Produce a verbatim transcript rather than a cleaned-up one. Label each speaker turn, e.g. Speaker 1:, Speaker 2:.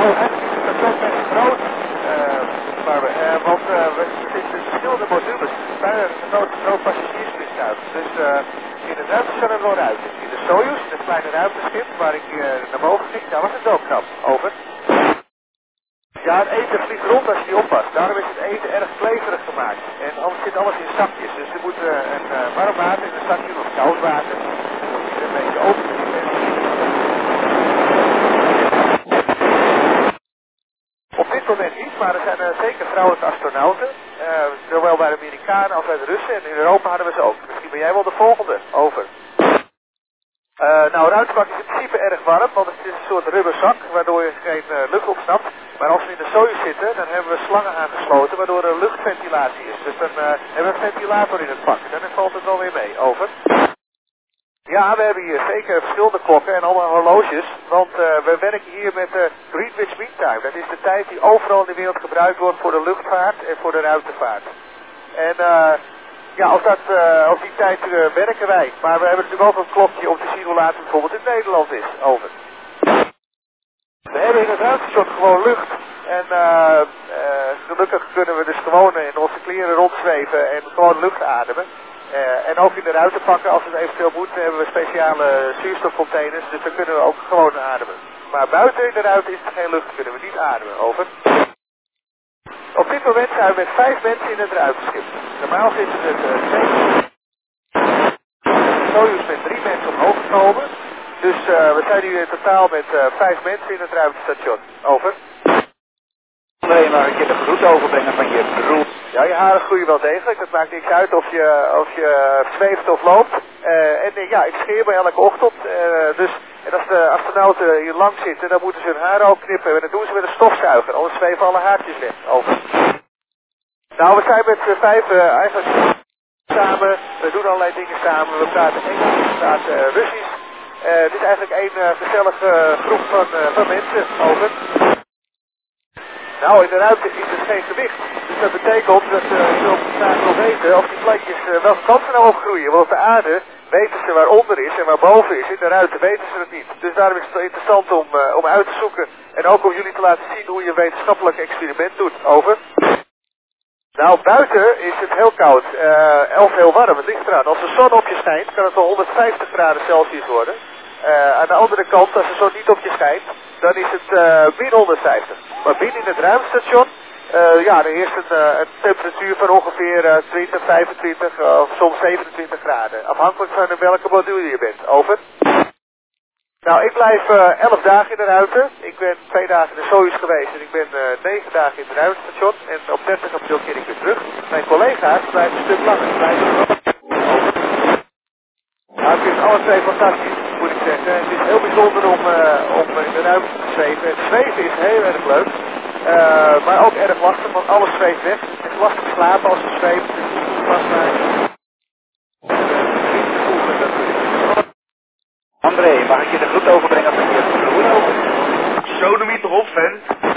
Speaker 1: Nou, eigenlijk is het station best groot, uh, maar, uh, want uh, we zitten in verschillende modules. Het is bijna een groot, groot passagiersvliegtuig. Dus uh, in het ruimtestation hebben we ruimte. In de Soyuz, het kleine ruimteschip waar ik uh, naar boven ging, daar was het ook knap. Over. Ja, het eten vliegt rond als je niet oppast. Daarom is het eten erg kleverig gemaakt. En anders zit alles in zakjes. Dus er moet uh, een uh, warm water in een zakje of koud water. Dat je er een beetje open bent. Op dit moment niet, maar er zijn uh, zeker vrouwelijke astronauten. Uh, zowel bij de Amerikanen als bij de Russen. En in Europa hadden we ze ook. Misschien ben jij wel de volgende. Over. Uh, nou, een ruimtepak is in principe erg warm, want het is een soort rubberzak, waardoor je geen uh, lucht opsnapt. Maar als we in de Soyuz zitten, dan hebben we slangen aangesloten, waardoor er luchtventilatie is. Dus dan uh, hebben we een ventilator in het pak. Dan valt het wel weer mee. Over. Ja, we hebben hier zeker verschillende klokken en allemaal horloges, want uh, we werken hier met de uh, Greenwich Mean Time. Dat is de tijd die overal in de wereld gebruikt wordt voor de luchtvaart en voor de ruimtevaart. En uh, ja, als, dat, uh, als die tijd uh, werken wij. Maar we hebben natuurlijk ook een klokje om te zien hoe laat het bijvoorbeeld in Nederland is. Over. We hebben in het ruimtestation gewoon lucht. En uh, uh, gelukkig kunnen we dus gewoon in onze kleren rondzweven en gewoon lucht ademen. Uh, en ook in de ruimtepakken, als het eventueel moet, hebben we speciale zuurstofcontainers. Dus dan kunnen we ook gewoon ademen. Maar buiten in de ruimte is er geen lucht, kunnen we niet ademen. Over. Op dit moment zijn we met vijf mensen in het ruimteschip. Normaal zitten er uh, twee. Soyuz met drie mensen omhoog gekomen. Dus uh, we zijn nu in totaal met uh, vijf mensen in het ruimtestation. Over.
Speaker 2: Nee, maar ik je de groet overbrengen van je broer.
Speaker 1: Ja, je haren groeien wel degelijk. Dat maakt niks uit of je, of je zweeft of loopt. Uh, en uh, ja, ik scheer me elke ochtend. Uh, dus, en als de astronauten hier lang zitten, dan moeten ze hun haar ook knippen. En dat doen ze met een stofzuiger. Anders zweven alle haartjes weg. Over. Nou, we zijn met z'n vijf uh, eigenlijk samen. We doen allerlei dingen samen. We praten Engels, we praten uh, Russisch. Uh, het is eigenlijk één uh, gezellige groep van, uh, van mensen. Over. Nou, in de ruimte is er geen gewicht. Dus dat betekent dat uh, je graag wil weten of die plantjes uh, welke kant ze nou opgroeien. Want op de aarde weten ze waar onder is en waar boven is. In de ruimte weten ze het niet. Dus daarom is het interessant om, uh, om uit te zoeken. En ook om jullie te laten zien hoe je een wetenschappelijk experiment doet. Over. Nou, buiten is het heel koud. Uh, of heel warm. Het ligt eraan. Als de zon op je schijnt, kan het wel honderdvijftig graden Celsius worden. Uh, aan de andere kant, als de zon niet op je schijnt, dan is het uh, min honderdvijftig. Maar binnen in het ruimtestation, uh, ja, er heerst een, uh, een temperatuur van ongeveer uh, twintig, vijfentwintig uh, of soms zevenentwintig graden. Afhankelijk van welke module je bent. Over. Nou, ik blijf uh, elf dagen in de ruimte. Ik ben twee dagen in de Soyuz geweest en ik ben uh, negen dagen in het ruimtestation. En op dertig april keer ik weer terug. Mijn collega's blijven een stuk langer. Blijven over. Nou, ik vind alle twee fantastisch, moet ik zeggen. Het is heel bijzonder om, uh, om in de ruimte te zweven. Het zweven is heel erg leuk. Uh, maar ook erg lastig, want alles zweeft weg. Het is lastig slapen als je zweeft. Het is niet vastmaken.
Speaker 2: André, mag ik je de groet overbrengen van je broer?
Speaker 3: Zo noem je toch op, vent?